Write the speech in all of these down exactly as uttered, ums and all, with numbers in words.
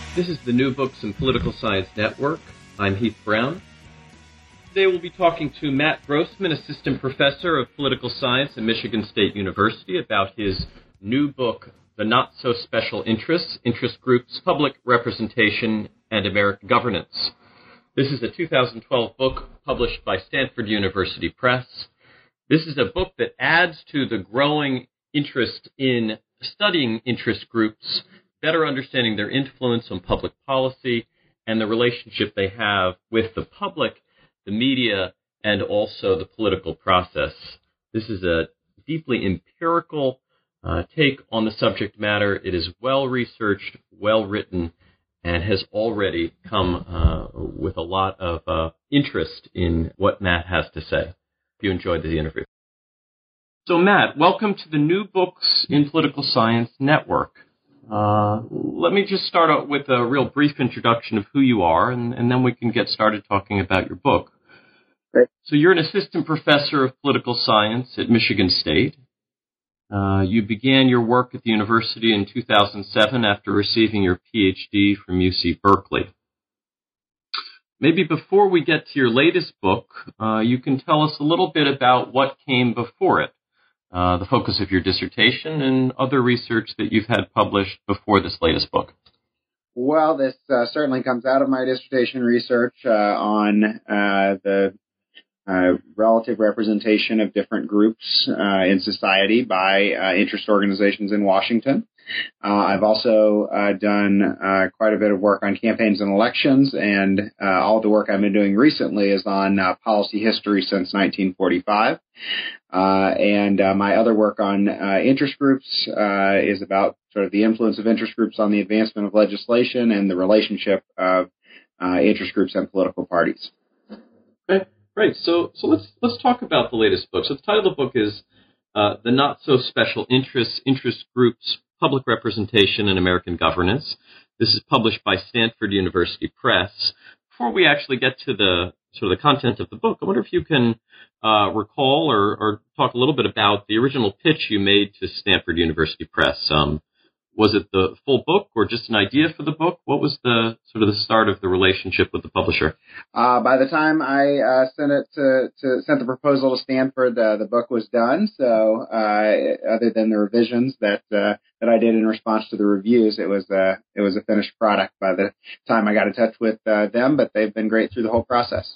This is the New Books in Political Science Network. I'm Heath Brown. Today we'll be talking to Matt Grossman, Assistant Professor of Political Science at Michigan State University, about his new book, The Not-So-Special Interests, Interest Groups, Public Representation, and American Governance. This is a two thousand twelve book published by Stanford University Press. This is a book that adds to the growing interest in studying interest groups, better understanding their influence on public policy, and the relationship they have with the public, the media, and also the political process. This is a deeply empirical uh, take on the subject matter. It is well-researched, well-written, and has already come uh, with a lot of uh, interest in what Matt has to say. If you enjoyed the interview. So, Matt, welcome to the New Books in Political Science Network. Uh, let me just start out with a real brief introduction of who you are, and, and then we can get started talking about your book. Great. So you're an assistant professor of political science at Michigan State. Uh, you began your work at the university in two thousand seven after receiving your P H D from U C Berkeley. Maybe before we get to your latest book, uh, you can tell us a little bit about what came before it. Uh, the focus of your dissertation and other research that you've had published before this latest book. Well, this uh, certainly comes out of my dissertation research uh, on uh, the uh, relative representation of different groups uh, in society by uh, interest organizations in Washington. Uh, I've also uh, done uh, quite a bit of work on campaigns and elections, and uh, all the work I've been doing recently is on uh, policy history since nineteen forty-five. Uh, and uh, my other work on uh, interest groups uh, is about sort of the influence of interest groups on the advancement of legislation and the relationship of uh, interest groups and political parties. Okay, great. So, so let's let's talk about the latest book. So the title of the book is uh, "The Not-So-Special Interests, Interest Groups, Public Representation, and American Governance." This is published by Stanford University Press. Before we actually get to the sort of the content of the book, I wonder if you can uh, recall or, or talk a little bit about the original pitch you made to Stanford University Press. Um, was it the full book or just an idea for the book? What was the sort of the start of the relationship with the publisher? Uh, by the time I uh, sent it to, to sent the proposal to Stanford, uh, the book was done. So uh, other than the revisions that uh, that I did in response to the reviews, it was uh, it was a finished product by the time I got in touch with uh, them. But they've been great through the whole process.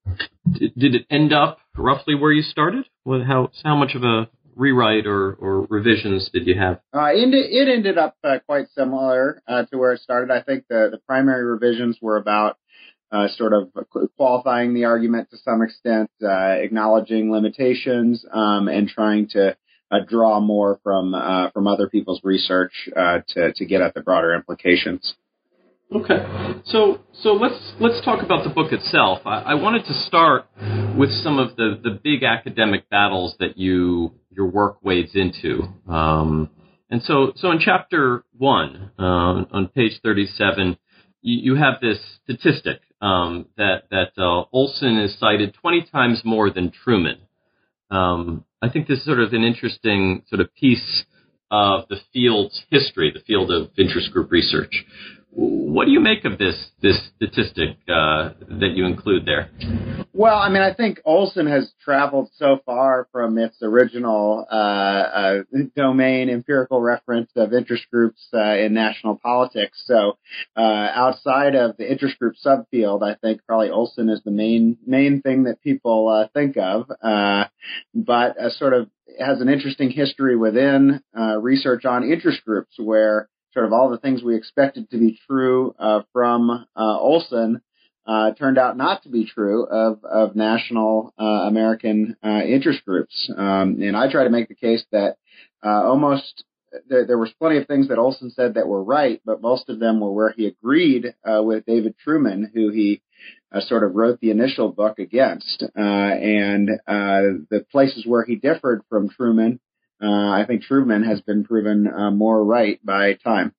Did, did it end up roughly where you started? Well, how how much of a rewrite or, or revisions did you have? Uh, it, it ended up uh, quite similar uh, to where it started. I think the, the primary revisions were about uh, sort of qualifying the argument to some extent, uh, acknowledging limitations, um, and trying to uh, draw more from uh, from other people's research uh, to to get at the broader implications. Okay, so so let's let's talk about the book itself. I, I wanted to start with some of the, the big academic battles that you your work wades into. Um, and so so in chapter one, uh, on page thirty-seven, you, you have this statistic um, that that uh, Olson is cited twenty times more than Truman. Um, I think this is sort of an interesting sort of piece of the field's history, the field of interest group research. What do you make of this this statistic uh, that you include there? Well, I mean, I think Olson has traveled so far from its original uh, uh, domain, empirical reference of interest groups uh, in national politics. So uh, outside of the interest group subfield, I think probably Olson is the main main thing that people uh, think of, uh, but uh, sort of has an interesting history within uh, research on interest groups where sort of all the things we expected to be true uh, from uh, Olson uh, turned out not to be true of, of national uh, American uh, interest groups. Um, and I try to make the case that uh, almost there, there was plenty of things that Olson said that were right, but most of them were where he agreed uh, with David Truman, who he uh, sort of wrote the initial book against. Uh, and uh, the places where he differed from Truman, Uh, I think Truman has been proven uh, more right by time.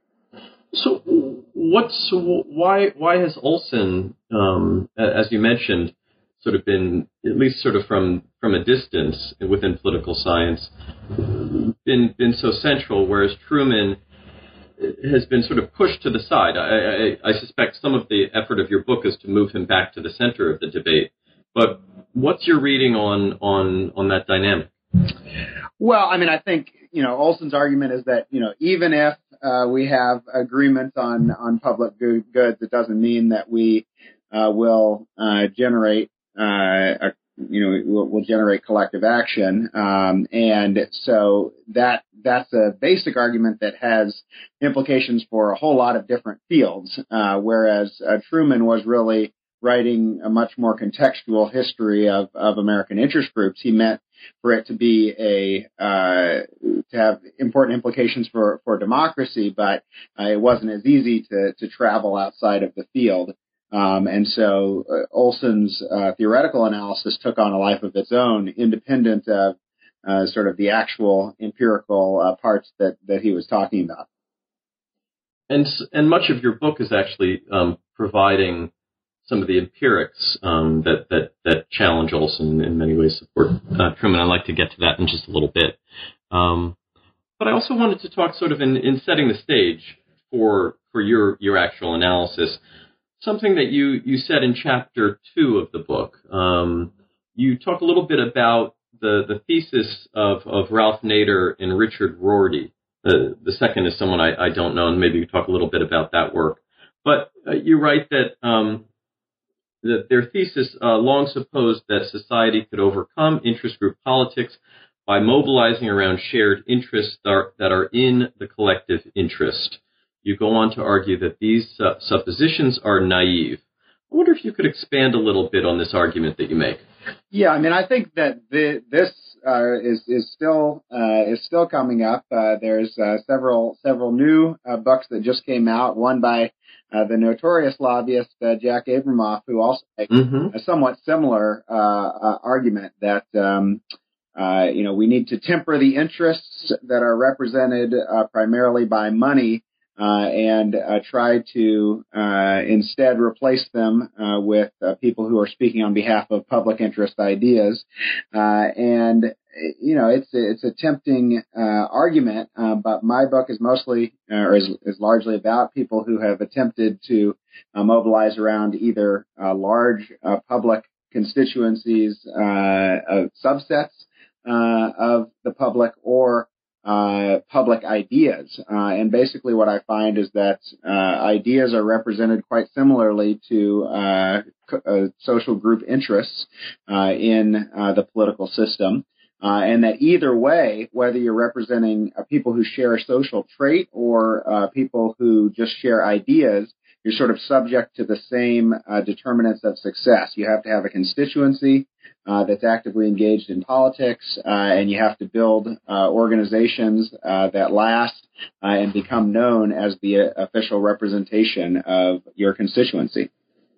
So, what's why why has Olson, um, as you mentioned, sort of been, at least sort of from, from a distance within political science, been been so central, whereas Truman has been sort of pushed to the side. I, I, I suspect some of the effort of your book is to move him back to the center of the debate. But what's your reading on on on that dynamic? Well, I mean, I think, you know, Olson's argument is that, you know, even if uh, we have agreement on, on public goods, it doesn't mean that we uh, will uh, generate, uh, a, you know, will, will generate collective action. Um, and so that that's a basic argument that has implications for a whole lot of different fields, uh, whereas uh, Truman was really writing a much more contextual history of, of American interest groups. He meant for it to be a uh, to have important implications for, for democracy, but uh, it wasn't as easy to, to travel outside of the field. Um, and so uh, Olson's uh, theoretical analysis took on a life of its own, independent of uh, sort of the actual empirical uh, parts that, that he was talking about. And and much of your book is actually um, providing some of the empirics um, that, that, that challenge Olson in many ways support uh, Truman. I'd like to get to that in just a little bit. Um, but I also wanted to talk sort of in, in setting the stage for for your your actual analysis, something that you, you said in chapter two of the book. Um, you talk a little bit about the, the thesis of, of Ralph Nader and Richard Rorty. The, the second is someone I, I don't know, and maybe you talk a little bit about that work. But uh, you write that um, that their thesis uh, long supposed that society could overcome interest group politics by mobilizing around shared interests that are, that are in the collective interest. You go on to argue that these uh, suppositions are naive. I wonder if you could expand a little bit on this argument that you make. Yeah, I mean, I think that the, this uh, is is still uh, is still coming up. Uh, there's uh, several several new uh, books that just came out. One by uh, the notorious lobbyist uh, Jack Abramoff, who also makes mm-hmm. a somewhat similar uh, uh, argument that um, uh, you know we need to temper the interests that are represented uh, primarily by money. Uh, and uh, try to uh, instead replace them uh, with uh, people who are speaking on behalf of public interest ideas. Uh, and, you know, it's a, it's a tempting uh, argument, uh, but my book is mostly, uh, or is, is largely about people who have attempted to uh, mobilize around either uh, large uh, public constituencies, uh, of subsets uh, of the public, or Uh, public ideas. Uh, and basically what I find is that uh, ideas are represented quite similarly to uh, co- uh, social group interests uh, in uh, the political system. Uh, and that either way, whether you're representing uh, people who share a social trait or uh, people who just share ideas, you're sort of subject to the same uh, determinants of success. You have to have a constituency uh, that's actively engaged in politics, uh, and you have to build uh, organizations uh, that last uh, and become known as the uh, official representation of your constituency.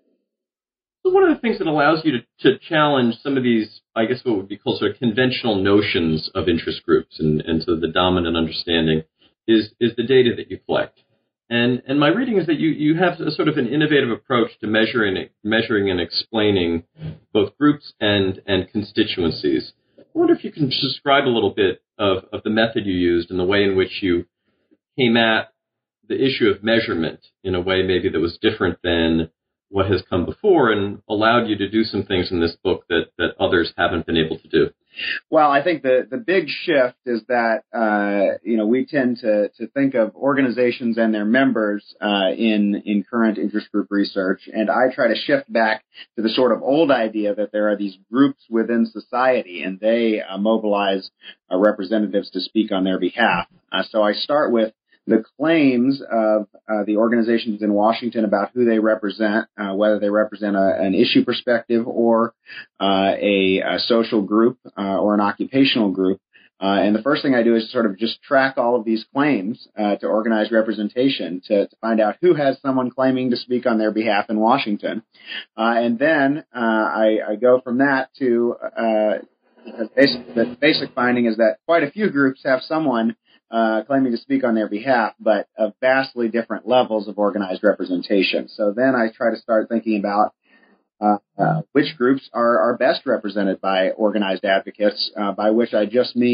So one of the things that allows you to, to challenge some of these, I guess what would be called sort of conventional notions of interest groups and, and sort of the dominant understanding is, is the data that you collect. And and my reading is that you, you have a sort of an innovative approach to measuring measuring and explaining both groups and, and constituencies. I wonder if you can describe a little bit of, of the method you used and the way in which you came at the issue of measurement in a way maybe that was different than what has come before and allowed you to do some things in this book that, that others haven't been able to do. Well, I think the, the big shift is that, uh, you know, we tend to, to think of organizations and their members uh, in, in current interest group research, and I try to shift back to the sort of old idea that there are these groups within society, and they uh, mobilize uh, representatives to speak on their behalf. Uh, so I start with the claims of uh, the organizations in Washington about who they represent, uh, whether they represent a, an issue perspective or uh, a, a social group uh, or an occupational group. Uh, and the first thing I do is sort of just track all of these claims uh, to organize representation to, to find out who has someone claiming to speak on their behalf in Washington. Uh, and then uh, I, I go from that to uh, basic, the basic finding is that quite a few groups have someone Uh, claiming to speak on their behalf, but of vastly different levels of organized representation. So then I try to start thinking about uh, uh, which groups are, are best represented by organized advocates, uh, by which I just mean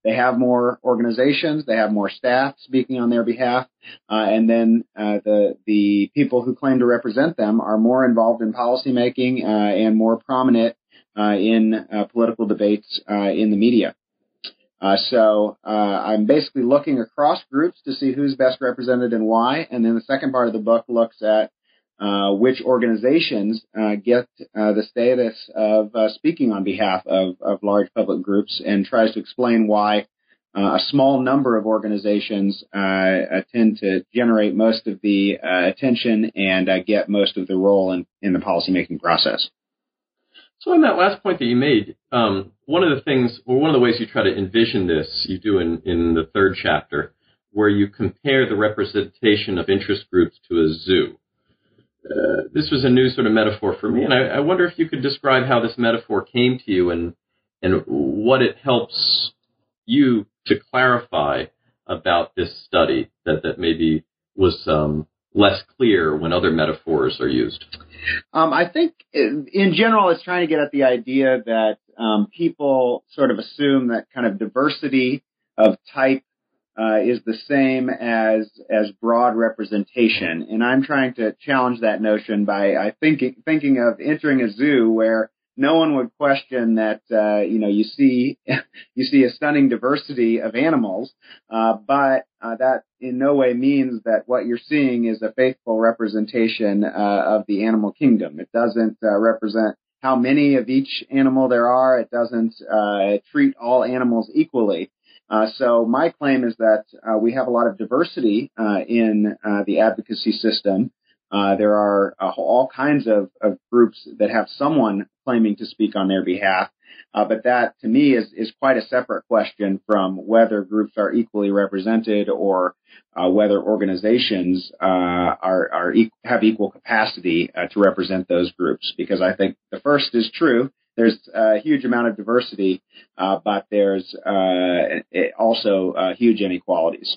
they have more organizations, they have more staff speaking on their behalf, uh, and then uh, the the people who claim to represent them are more involved in policymaking uh, and more prominent uh, in uh, political debates uh, in the media. Uh, so uh, I'm basically looking across groups to see who's best represented and why, and then the second part of the book looks at uh, which organizations uh, get uh, the status of uh, speaking on behalf of, of large public groups, and tries to explain why uh, a small number of organizations uh, tend to generate most of the uh, attention and uh, get most of the role in, in the policymaking process. So on that last point that you made, um, one of the things, or one of the ways you try to envision this, you do in, in the third chapter, where you compare the representation of interest groups to a zoo. Uh, this was a new sort of metaphor for me, and I, I wonder if you could describe how this metaphor came to you and and what it helps you to clarify about this study that, that maybe was um, less clear when other metaphors are used. Um, I think in, in general, it's trying to get at the idea that um, people sort of assume that kind of diversity of type uh, is the same as as broad representation, and I'm trying to challenge that notion by I thinking thinking of entering a zoo where no one would question that uh, you know you see you see a stunning diversity of animals, uh, but uh, that in no way means that what you're seeing is a faithful representation uh, of the animal kingdom. It doesn't uh, represent how many of each animal there are. It doesn't uh, treat all animals equally. Uh, so my claim is that uh, we have a lot of diversity uh, in uh, the advocacy system. Uh, there are uh, all kinds of, of groups that have someone claiming to speak on their behalf, uh, but that, to me, is, is quite a separate question from whether groups are equally represented or uh, whether organizations uh, are, are e- have equal capacity uh, to represent those groups. Because I think the first is true. There's a huge amount of diversity, uh, but there's uh, also uh, huge inequalities.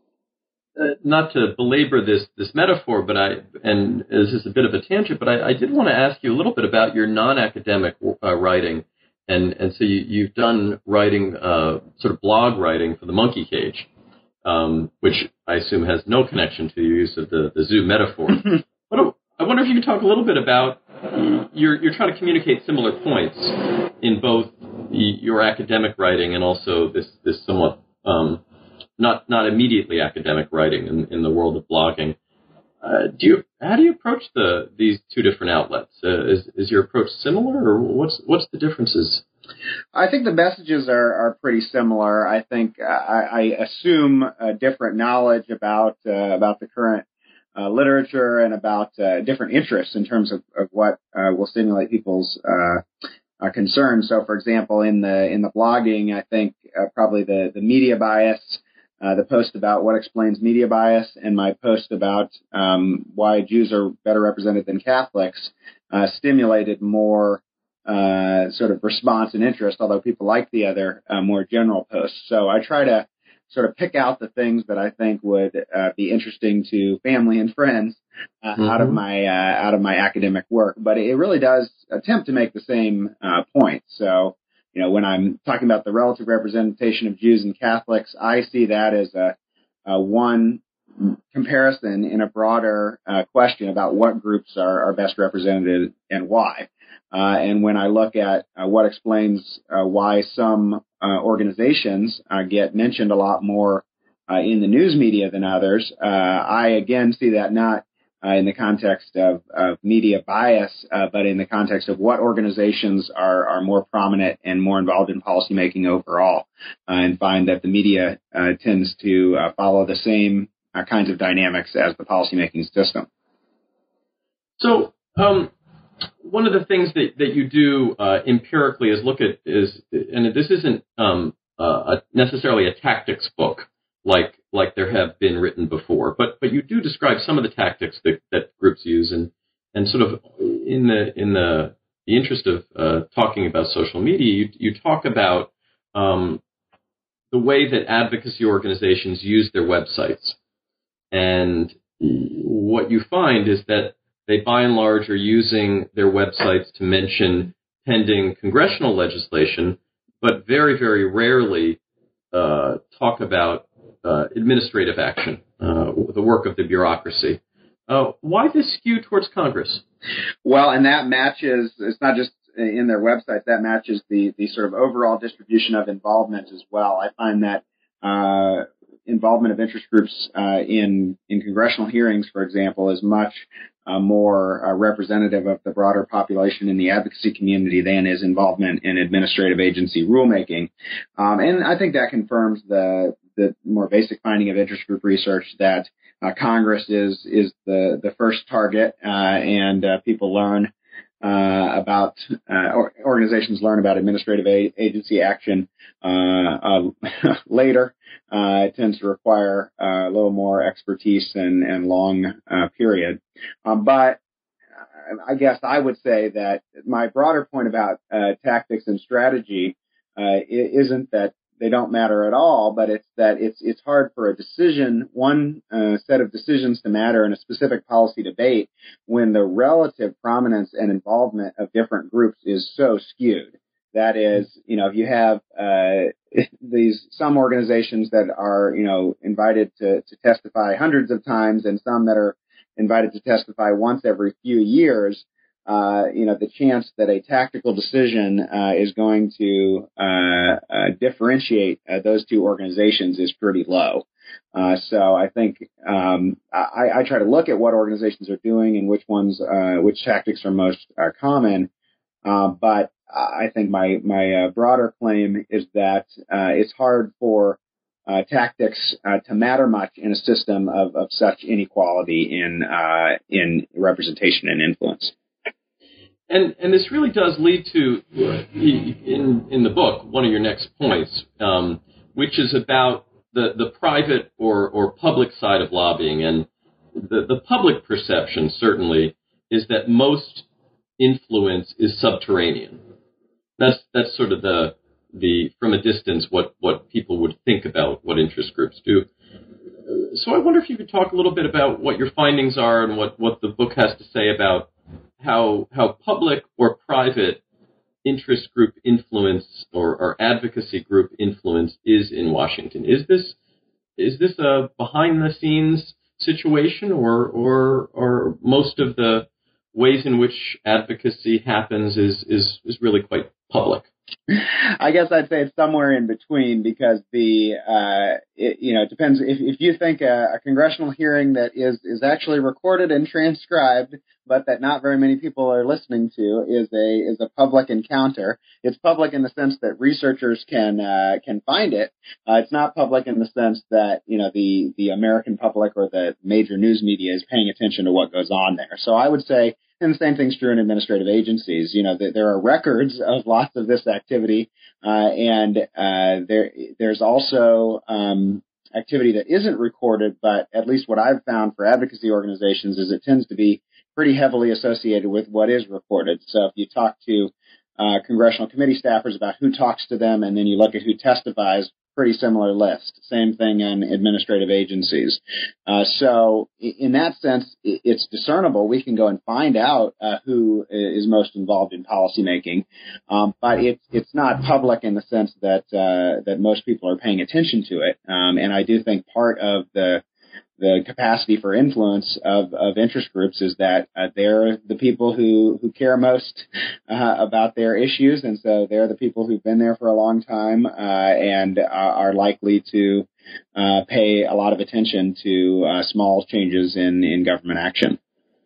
Uh, not to belabor this this metaphor, but I and this is a bit of a tangent, but I, I did want to ask you a little bit about your non-academic uh, writing, and and so you, you've done writing, uh, sort of blog writing for the Monkey Cage, um, which I assume has no connection to your use of the, the zoo metaphor. But I wonder if you could talk a little bit about you're you're trying to communicate similar points in both your academic writing and also this this somewhat um, not not immediately academic writing in, in the world of blogging. Uh, do you how do you approach the these two different outlets? Uh, is is your approach similar, or what's what's the differences? I think the messages are, are pretty similar. I think uh, I, I assume a different knowledge about uh, about the current uh, literature and about uh, different interests in terms of, of what uh, will stimulate people's uh, uh, concerns. So, for example, in the in the blogging, I think uh, probably the, the media bias. Uh, the post about what explains media bias and my post about um, why Jews are better represented than Catholics uh, stimulated more uh, sort of response and interest, although people like the other uh, more general posts. So I try to sort of pick out the things that I think would uh, be interesting to family and friends uh, mm-hmm. out of my uh, out of my academic work. But it really does attempt to make the same uh, point. So. You know, when I'm talking about the relative representation of Jews and Catholics, I see that as a, a one comparison in a broader uh, question about what groups are, are best represented and why. Uh, and when I look at uh, what explains uh, why some uh, organizations uh, get mentioned a lot more uh, in the news media than others, uh, I again see that not Uh, in the context of, of media bias, uh, but in the context of what organizations are, are more prominent and more involved in policymaking overall, uh, and find that the media uh, tends to uh, follow the same uh, kinds of dynamics as the policymaking system. So um, one of the things that, that you do uh, empirically is look at is, and this isn't um, uh, a, necessarily a tactics book, like like there have been written before, but but you do describe some of the tactics that, that groups use, and, and sort of in the in the, the interest of uh, talking about social media, you, you talk about um, the way that advocacy organizations use their websites, and what you find is that they by and large are using their websites to mention pending congressional legislation, but very very rarely uh, talk about uh, administrative action, uh, the work of the bureaucracy. Uh, why this skew towards Congress? Well, and that matches, it's not just in their websites, that matches the, the sort of overall distribution of involvement as well. I find that uh, involvement of interest groups uh, in, in congressional hearings, for example, is much uh, more uh, representative of the broader population in the advocacy community than is involvement in administrative agency rulemaking. Um, and I think that confirms the the more basic finding of interest group research that uh, Congress is is the, the first target, uh, and uh, people learn uh, about, uh, or organizations learn about administrative a- agency action uh, uh, later. Uh, it tends to require uh, a little more expertise and, and long uh, period. Um, but I guess I would say that my broader point about uh, tactics and strategy uh, isn't that they don't matter at all, but it's that it's it's hard for a decision, one uh, set of decisions to matter in a specific policy debate when the relative prominence and involvement of different groups is so skewed. That is, you know, if you have uh, these some organizations that are, you know, invited to, to testify hundreds of times and some that are invited to testify once every few years, Uh, you know, the chance that a tactical decision uh, is going to uh, uh, differentiate uh, those two organizations is pretty low. Uh, so I think um, I, I try to look at what organizations are doing and which ones, uh, which tactics are most uh, common. Uh, but I think my my uh, broader claim is that uh, it's hard for uh, tactics uh, to matter much in a system of, of such inequality in uh, in representation and influence. And and this really does lead to, in in the book, one of your next points, um, which is about the, the private or, or public side of lobbying. And the, the public perception, certainly, is that most influence is subterranean. That's that's sort of the the from a distance what, what people would think about what interest groups do. So I wonder if you could talk a little bit about what your findings are and what, what the book has to say about how how public or private interest group influence or, or advocacy group influence is in Washington. Is this is this a behind the scenes situation, or or or most of the ways in which advocacy happens is is, is really quite public? I guess I'd say it's somewhere in between, because the uh, it, you know it depends. If, if you think a, a congressional hearing that is is actually recorded and transcribed, but that not very many people are listening to, is a is a public encounter. It's public in the sense that researchers can uh, can find it. Uh, it's not public in the sense that you know the the American public or the major news media is paying attention to what goes on there. So I would say. And the same thing's true in administrative agencies. You know, th- there are records of lots of this activity, uh, and uh, there there's also um, activity that isn't recorded, but at least what I've found for advocacy organizations is it tends to be pretty heavily associated with what is recorded. So if you talk to uh, congressional committee staffers about who talks to them, and then you look at who testifies, pretty similar list. Same thing in administrative agencies. Uh, so in that sense, it's discernible. We can go and find out uh, who is most involved in policymaking, um, but it's it's not public in the sense that uh, that most people are paying attention to it. Um, and I do think part of the the capacity for influence of, of interest groups is that uh, they're the people who, who care most uh, about their issues, and so they're the people who've been there for a long time uh, and uh, are likely to uh, pay a lot of attention to uh, small changes in, in government action.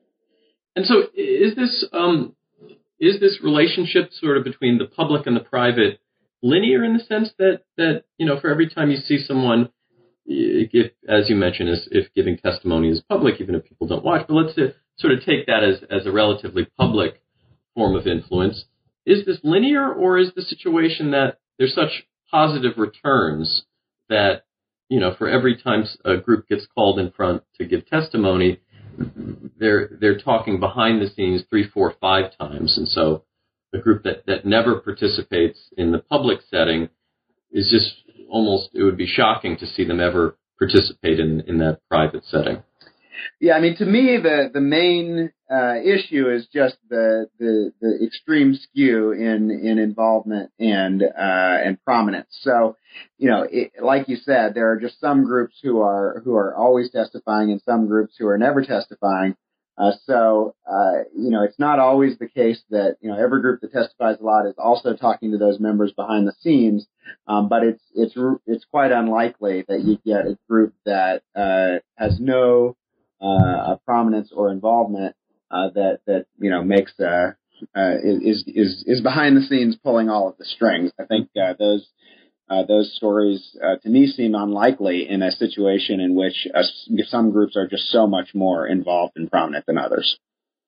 And so is this um, is this relationship sort of between the public and the private linear in the sense that, that you know, for every time you see someone, if, as you mentioned, as if giving testimony is public, even if people don't watch, but let's uh, sort of take that as, as a relatively public form of influence. Is this linear, or is the situation that there's such positive returns that, you know, for every time a group gets called in front to give testimony, they're they're talking behind the scenes three, four, five times, and so a group that, that never participates in the public setting is just almost, it would be shocking to see them ever participate in, in that private setting. Yeah, I mean, to me, the the main uh, issue is just the, the the extreme skew in in involvement and uh, and prominence. So, you know, it, like you said, there are just some groups who are who are always testifying, and some groups who are never testifying. Uh, so, uh, you know, it's not always the case that, you know, every group that testifies a lot is also talking to those members behind the scenes. Um, but it's, it's, it's quite unlikely that you get a group that, uh, has no, uh, prominence or involvement, uh, that, that, you know, makes, uh, uh, is, is, is behind the scenes pulling all of the strings. I think, uh, those, Uh, those stories, uh, to me, seem unlikely in a situation in which uh, some groups are just so much more involved and prominent than others.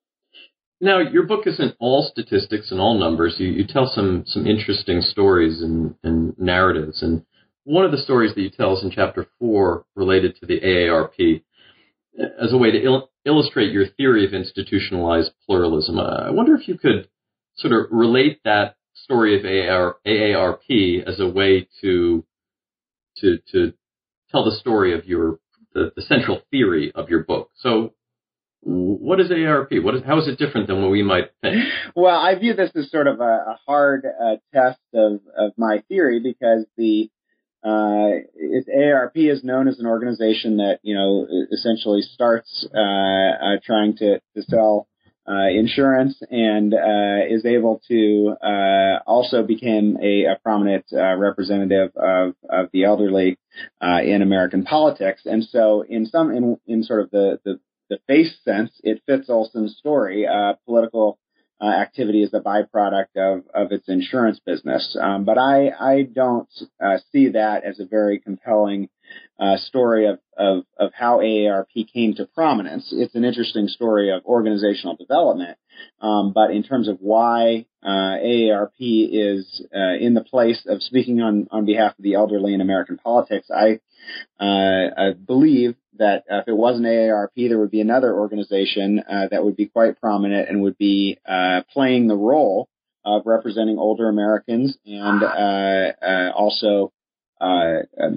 Now, your book isn't all statistics and all numbers. You, you tell some some interesting stories and, and narratives. And one of the stories that you tell is in Chapter four related to the A A R P as a way to il- illustrate your theory of institutionalized pluralism. Uh, I wonder if you could sort of relate that story of A A R P as a way to to to tell the story of your the, the central theory of your book. So, what is A A R P? What is how is it different than what we might think? Well, I view this as sort of a, a hard uh, test of, of my theory because the uh, it, A A R P is known as an organization that you know essentially starts uh, uh, trying to to sell Uh, insurance and uh, is able to uh, also become a, a prominent uh, representative of, of the elderly uh, in American politics. And so in some in, in sort of the, the, the face sense, it fits Olson's story. Uh, political uh, activity is a byproduct of, of its insurance business. Um, but I, I don't uh, see that as a very compelling Uh, story of, of, of how A A R P came to prominence. It's an interesting story of organizational development, um, but in terms of why uh, A A R P is uh, in the place of speaking on, on behalf of the elderly in American politics, I, uh, I believe that if it wasn't A A R P, there would be another organization uh, that would be quite prominent and would be uh, playing the role of representing older Americans and uh, uh, also uh, um,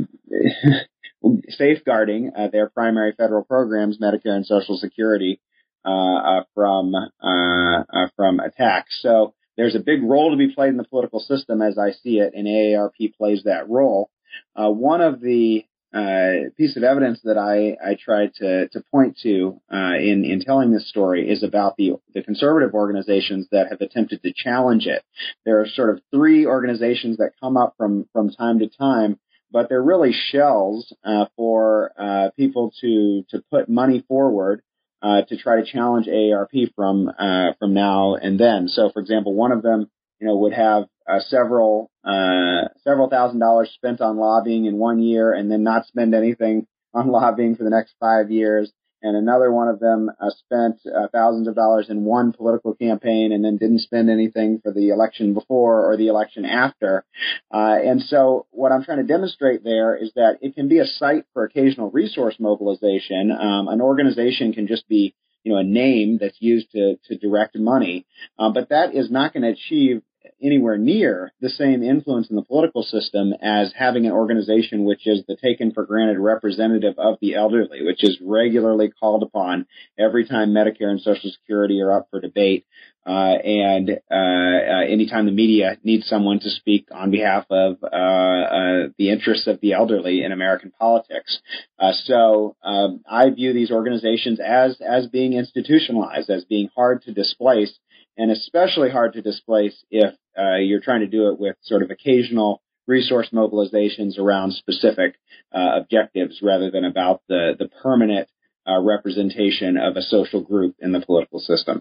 safeguarding uh, their primary federal programs, Medicare and Social Security, uh, uh, from uh, uh, from attacks. So there's a big role to be played in the political system, as I see it, and A A R P plays that role. Uh, one of the uh, piece of evidence that I, I tried to, to point to uh, in in telling this story is about the the conservative organizations that have attempted to challenge it. There are sort of three organizations that come up from from time to time, but they're really shells uh, for uh, people to to put money forward uh, to try to challenge A A R P from uh, from now and then. So, for example, one of them, you know, would have uh, several uh, several thousand dollars spent on lobbying in one year, and then not spend anything on lobbying for the next five years. And another one of them uh, spent uh, thousands of dollars in one political campaign and then didn't spend anything for the election before or the election after. Uh, and so what I'm trying to demonstrate there is that it can be a site for occasional resource mobilization. Um, an organization can just be, you know, a name that's used to, to direct money. Um, but that is not going to achieve anywhere near the same influence in the political system as having an organization which is the taken for granted representative of the elderly, which is regularly called upon every time Medicare and Social Security are up for debate, uh, and uh, uh, anytime the media needs someone to speak on behalf of uh, uh, the interests of the elderly in American politics. Uh, so um, I view these organizations as as being institutionalized, as being hard to displace, and especially hard to displace if uh, you're trying to do it with sort of occasional resource mobilizations around specific uh, objectives rather than about the, the permanent uh, representation of a social group in the political system.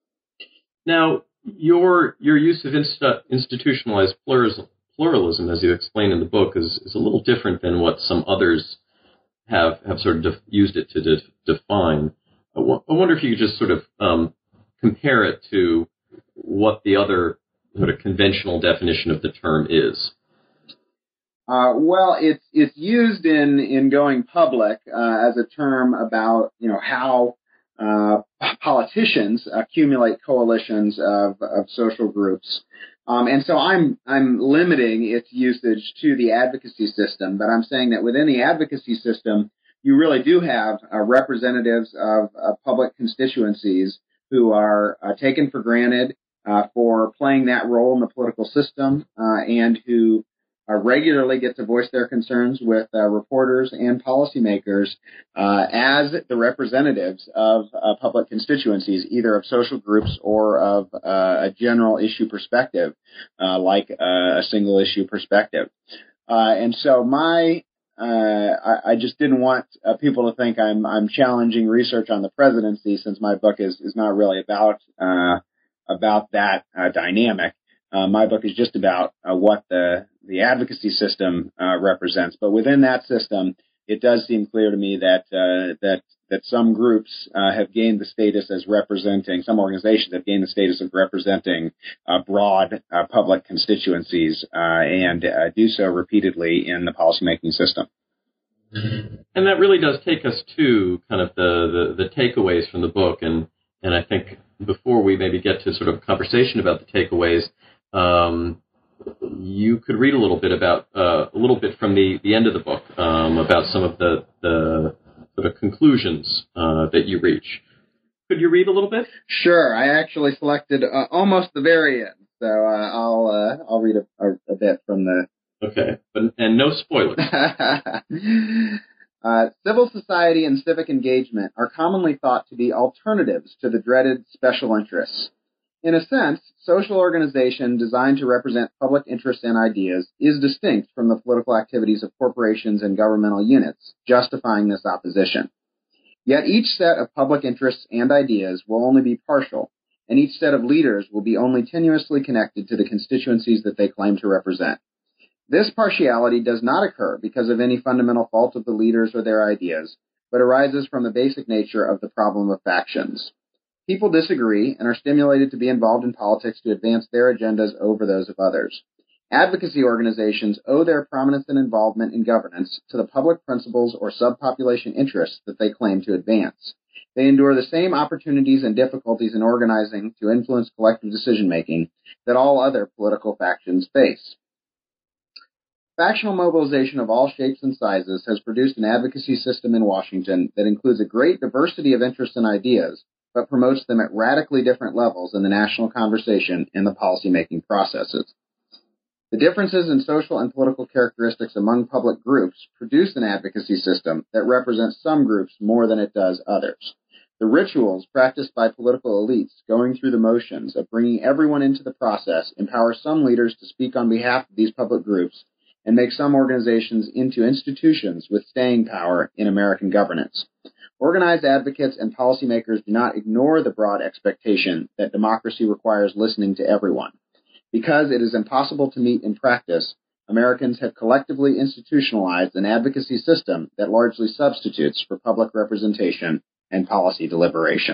Now, your your use of inst- institutionalized pluralism, pluralism, as you explain in the book, is, is a little different than what some others have, have sort of def- used it to de- define. I, w- I wonder if you could just sort of um, compare it to what the other sort of conventional definition of the term is. Uh, well, it's it's used in in going public uh, as a term about you know how uh, politicians accumulate coalitions of of social groups, um, and so I'm I'm limiting its usage to the advocacy system. But I'm saying that within the advocacy system, you really do have uh, representatives of uh, public constituencies who are uh, taken for granted uh, for playing that role in the political system uh, and who uh, regularly get to voice their concerns with uh, reporters and policymakers uh, as the representatives of uh, public constituencies, either of social groups or of uh, a general issue perspective, uh, like uh, a single issue perspective. Uh, and so my Uh, I, I just didn't want uh, people to think I'm I'm challenging research on the presidency, since my book is is not really about uh, about that uh, dynamic. Uh, my book is just about uh, what the the advocacy system uh, represents. But within that system, it does seem clear to me that uh, that that some groups uh, have gained the status as representing, some organizations have gained the status of representing uh, broad uh, public constituencies uh, and uh, do so repeatedly in the policymaking system. And that really does take us to kind of the, the, the takeaways from the book. And, and I think before we maybe get to sort of a conversation about the takeaways, um, you could read a little bit about, uh, a little bit from the, the end of the book um, about some of the, the sort of conclusions uh, that you reach. Could you read a little bit? Sure. I actually selected uh, almost the very end, so uh, I'll uh, I'll read a, a, a bit from the. Okay, but and no spoilers. uh, civil society and civic engagement are commonly thought to be alternatives to the dreaded special interests. In a sense, social organization designed to represent public interests and ideas is distinct from the political activities of corporations and governmental units, justifying this opposition. Yet each set of public interests and ideas will only be partial, and each set of leaders will be only tenuously connected to the constituencies that they claim to represent. This partiality does not occur because of any fundamental fault of the leaders or their ideas, but arises from the basic nature of the problem of factions. People disagree and are stimulated to be involved in politics to advance their agendas over those of others. Advocacy organizations owe their prominence and involvement in governance to the public principles or subpopulation interests that they claim to advance. They endure the same opportunities and difficulties in organizing to influence collective decision-making that all other political factions face. Factional mobilization of all shapes and sizes has produced an advocacy system in Washington that includes a great diversity of interests and ideas, but promotes them at radically different levels in the national conversation and the policymaking processes. The differences in social and political characteristics among public groups produce an advocacy system that represents some groups more than it does others. The rituals practiced by political elites going through the motions of bringing everyone into the process empower some leaders to speak on behalf of these public groups and make some organizations into institutions with staying power in American governance. Organized advocates and policymakers do not ignore the broad expectation that democracy requires listening to everyone. Because it is impossible to meet in practice, Americans have collectively institutionalized an advocacy system that largely substitutes for public representation and policy deliberation.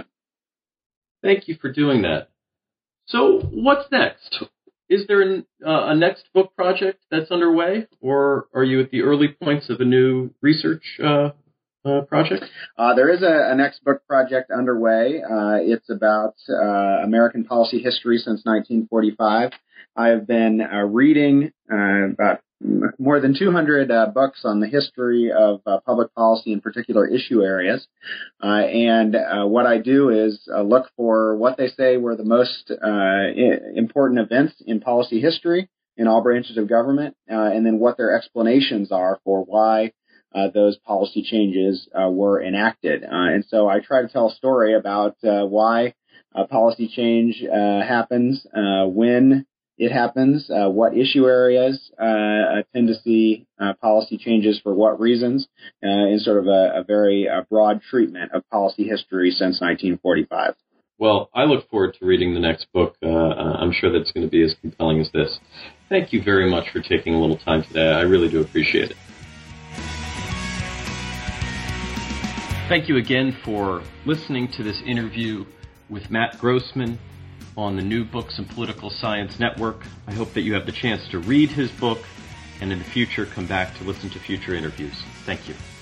Thank you for doing that. So what's next? Is there an, uh, a next book project that's underway, or are you at the early points of a new research uh, uh, project? Uh, there is a, a next book project underway. Uh, it's about uh, American policy history since nineteen forty-five. I have been uh, reading uh, about more than two hundred uh, books on the history of uh, public policy in particular issue areas. Uh, and uh, what I do is uh, look for what they say were the most uh, I- important events in policy history in all branches of government, uh, and then what their explanations are for why uh, those policy changes uh, were enacted. Uh, and so I try to tell a story about uh, why uh, policy change uh, happens, uh, when it happens, uh, what issue areas uh, tend to see uh, policy changes for what reasons, uh, in sort of a, a very uh, broad treatment of policy history since nineteen forty-five. Well, I look forward to reading the next book. Uh, I'm sure that it's going to be as compelling as this. Thank you very much for taking a little time today. I really do appreciate it. Thank you again for listening to this interview with Matt Grossman on the New Books in Political Science Network. I hope that you have the chance to read his book and in the future come back to listen to future interviews. Thank you.